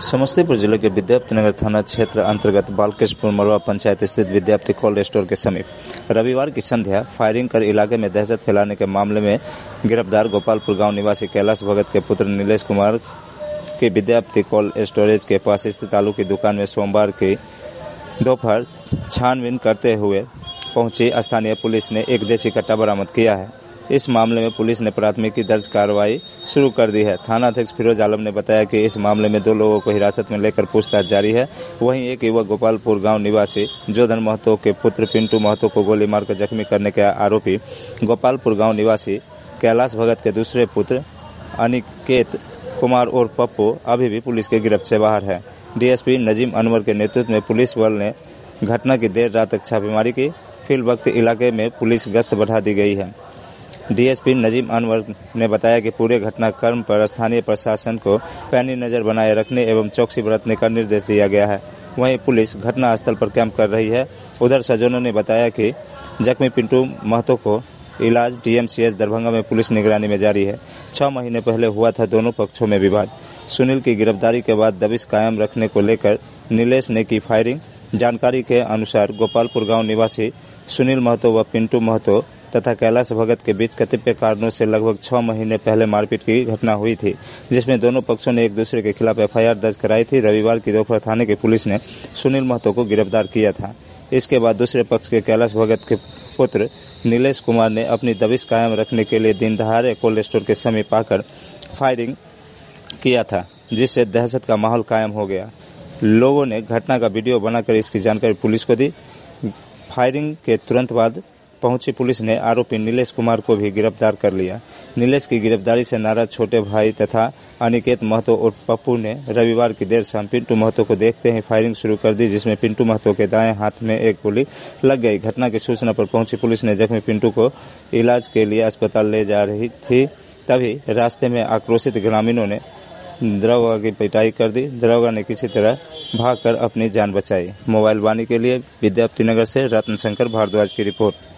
समस्तीपुर जिले के विद्यापतिनगर थाना क्षेत्र अंतर्गत बालकृष्णपुर मलवा पंचायत स्थित विद्यापति कोल्ड स्टोर के समीप रविवार की संध्या फायरिंग कर इलाके में दहशत फैलाने के मामले में गिरफ्तार गोपालपुर गांव निवासी कैलाश भगत के पुत्र नीलेश कुमार की विद्यापति कोल्ड स्टोरेज के पास स्थित आलू की दुकान में सोमवार की दोपहर छानबीन करते हुए पहुंची स्थानीय पुलिस ने एक देशी कट्टा बरामद किया है। इस मामले में पुलिस ने प्राथमिकी दर्ज कार्रवाई शुरू कर दी है। थाना अध्यक्ष फिरोज आलम ने बताया कि इस मामले में 2 लोगों को हिरासत में लेकर पूछताछ जारी है। वहीं एक युवक गोपालपुर गांव निवासी जोधन महतो के पुत्र पिंटू महतो को गोली मारकर जख्मी करने के आरोपी गोपालपुर गांव निवासी कैलाश भगत के दूसरे पुत्र अनिकेत कुमार और पप्पू अभी भी पुलिस के गिरफ्त से बाहर है। डीएसपी नजीम अनवर के नेतृत्व में पुलिस बल ने घटना की देर रात तक छापेमारी की। फिल वक्त इलाके में पुलिस गश्त बढ़ा दी गई है। डीएसपी नजीम अनवर ने बताया कि पूरे घटनाक्रम पर स्थानीय प्रशासन को पैनी नजर बनाए रखने एवं चौकसी बरतने का निर्देश दिया गया है। वहीं पुलिस घटनास्थल पर कैंप कर रही है। उधर सज्जनों ने बताया कि जख्मी पिंटू महतो को इलाज डीएमसीएच दरभंगा में पुलिस निगरानी में जारी है। 6 महीने पहले हुआ था दोनों पक्षों में विवाद। सुनील की गिरफ्तारी के बाद दबिश कायम रखने को लेकर नीलेश ने की फायरिंग। जानकारी के अनुसार गोपालपुर गांव निवासी सुनील महतो व पिंटू महतो तथा कैलाश भगत के बीच कतिपय कारणों से लगभग 6 महीने पहले मारपीट की घटना हुई थी, जिसमें दोनों पक्षों ने एक दूसरे के खिलाफ एफआईआर दर्ज कराई थी। रविवार की दोपहर थाने की पुलिस ने सुनील महतो को गिरफ्तार किया था। इसके बाद दूसरे पक्ष के कैलाश भगत के पुत्र नीलेश कुमार ने अपनी दबिश कायम रखने के लिए दिन दहाड़े कोल्ड स्टोर के समीप आकर फायरिंग किया था, जिससे दहशत का माहौल कायम हो गया। लोगों ने घटना का वीडियो बनाकर इसकी जानकारी पुलिस को दी। फायरिंग के तुरंत बाद पहुंची पुलिस ने आरोपी नीलेश कुमार को भी गिरफ्तार कर लिया। नीलेश की गिरफ्तारी से नाराज छोटे भाई तथा अनिकेत महतो और पप्पू ने रविवार की देर शाम पिंटू महतो को देखते ही फायरिंग शुरू कर दी, जिसमें पिंटू महतो के दाएं हाथ में एक गोली लग गई। घटना की सूचना पर पहुंची पुलिस ने जख्मी पिंटू को इलाज के लिए अस्पताल ले जा रही थी। तभी रास्ते में आक्रोशित ग्रामीणों ने दरोगा की पिटाई कर दी। दरोगा ने किसी तरह भागकर अपनी जान बचाई। मोबाइल वाणी के लिए विद्यापतिनगर से रत्न शंकर भारद्वाज की रिपोर्ट।